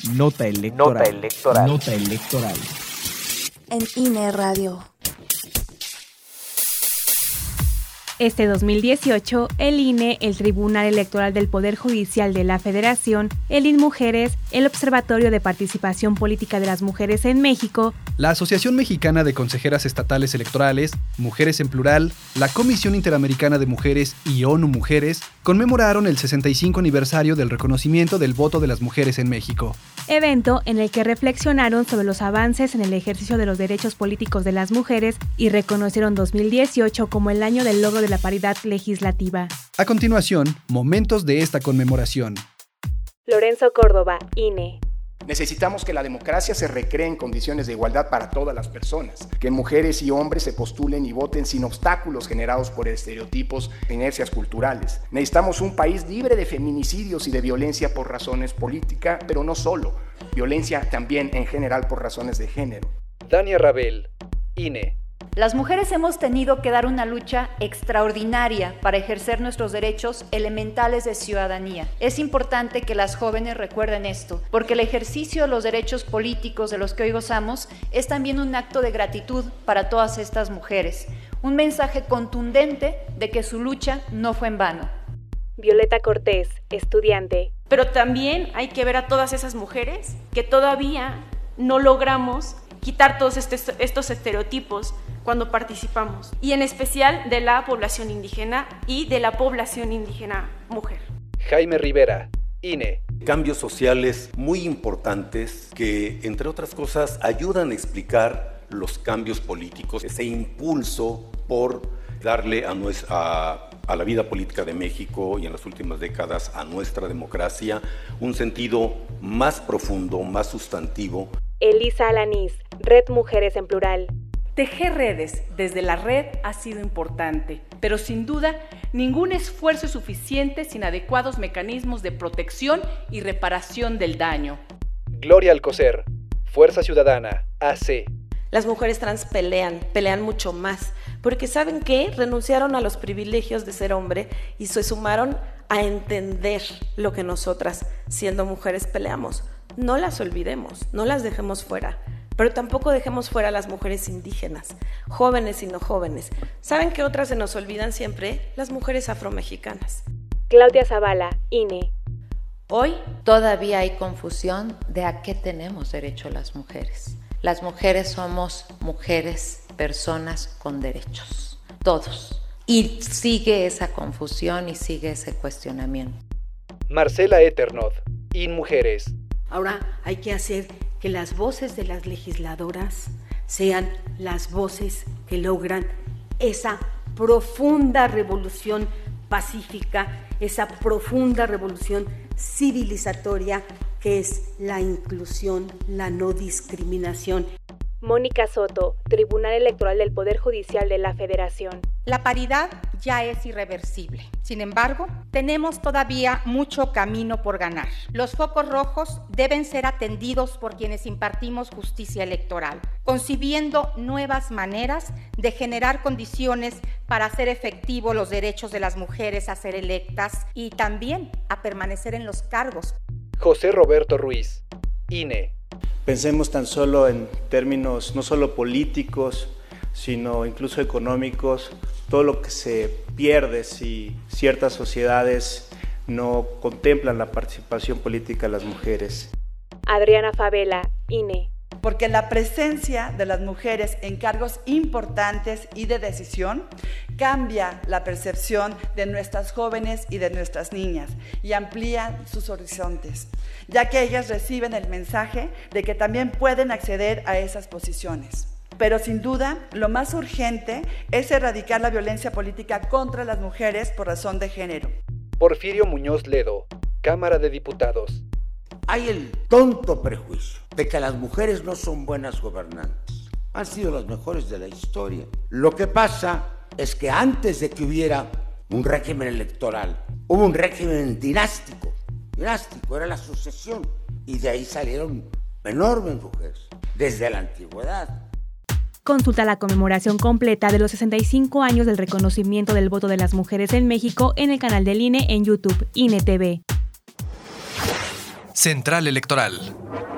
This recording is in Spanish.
Nota electoral. Nota electoral. Nota electoral. En INE Radio. Este 2018, el INE, el Tribunal Electoral del Poder Judicial de la Federación, el INMujeres, el Observatorio de Participación Política de las Mujeres en México, la Asociación Mexicana de Consejeras Estatales Electorales, Mujeres en Plural, la Comisión Interamericana de Mujeres y ONU Mujeres conmemoraron el 65 aniversario del reconocimiento del voto de las mujeres en México. Evento en el que reflexionaron sobre los avances en el ejercicio de los derechos políticos de las mujeres y reconocieron 2018 como el año del logro de la paridad legislativa. A continuación, momentos de esta conmemoración. Lorenzo Córdoba, INE. Necesitamos que la democracia se recree en condiciones de igualdad para todas las personas, que mujeres y hombres se postulen y voten sin obstáculos generados por estereotipos e inercias culturales. Necesitamos un país libre de feminicidios y de violencia por razones políticas, pero no solo, violencia también en general por razones de género. Dania Rabel, INE. Las mujeres hemos tenido que dar una lucha extraordinaria para ejercer nuestros derechos elementales de ciudadanía. Es importante que las jóvenes recuerden esto, porque el ejercicio de los derechos políticos de los que hoy gozamos es también un acto de gratitud para todas estas mujeres, un mensaje contundente de que su lucha no fue en vano. Violeta Cortés, estudiante. Pero también hay que ver a todas esas mujeres que todavía no logramos quitar todos estos estereotipos cuando participamos, y en especial de la población indígena y de la población indígena mujer. Jaime Rivera, INE. Cambios sociales muy importantes que, entre otras cosas, ayudan a explicar los cambios políticos, ese impulso por darle a la vida política de México y en las últimas décadas a nuestra democracia un sentido más profundo, más sustantivo. Elisa Alanís, Red Mujeres en Plural. Tejer redes desde la red ha sido importante, pero sin duda ningún esfuerzo es suficiente sin adecuados mecanismos de protección y reparación del daño. Gloria Alcocer, Fuerza Ciudadana, AC. Las mujeres trans pelean mucho más, porque ¿saben qué? Renunciaron a los privilegios de ser hombre y se sumaron a entender lo que nosotras, siendo mujeres, peleamos. No las olvidemos, no las dejemos fuera. Pero tampoco dejemos fuera a las mujeres indígenas, jóvenes y no jóvenes. ¿Saben qué otras se nos olvidan siempre? Las mujeres afromexicanas. Claudia Zavala, INE. Hoy todavía hay confusión de a qué tenemos derecho las mujeres. Las mujeres somos mujeres, personas con derechos, todos. Y sigue esa confusión y sigue ese cuestionamiento. Marcela Eternoth, INMujeres. Ahora hay que hacer que las voces de las legisladoras sean las voces que logran esa profunda revolución pacífica, esa profunda revolución civilizatoria que es la inclusión, la no discriminación. Mónica Soto, Tribunal Electoral del Poder Judicial de la Federación. La paridad ya es irreversible. Sin embargo, tenemos todavía mucho camino por ganar. Los focos rojos deben ser atendidos por quienes impartimos justicia electoral, concibiendo nuevas maneras de generar condiciones para hacer efectivos los derechos de las mujeres a ser electas y también a permanecer en los cargos. José Roberto Ruiz, INE. Pensemos tan solo en términos no solo políticos, sino incluso económicos, todo lo que se pierde si ciertas sociedades no contemplan la participación política de las mujeres. Adriana Favela, INE. Porque la presencia de las mujeres en cargos importantes y de decisión cambia la percepción de nuestras jóvenes y de nuestras niñas y amplía sus horizontes, ya que ellas reciben el mensaje de que también pueden acceder a esas posiciones. Pero sin duda, lo más urgente es erradicar la violencia política contra las mujeres por razón de género. Porfirio Muñoz Ledo, Cámara de Diputados. Hay el tonto prejuicio de que las mujeres no son buenas gobernantes. Han sido las mejores de la historia. Lo que pasa es que antes de que hubiera un régimen electoral, hubo un régimen dinástico. Dinástico era la sucesión. Y de ahí salieron enormes mujeres, desde la antigüedad. Consulta la conmemoración completa de los 65 años del reconocimiento del voto de las mujeres en México en el canal del INE en YouTube, INE TV. Central Electoral.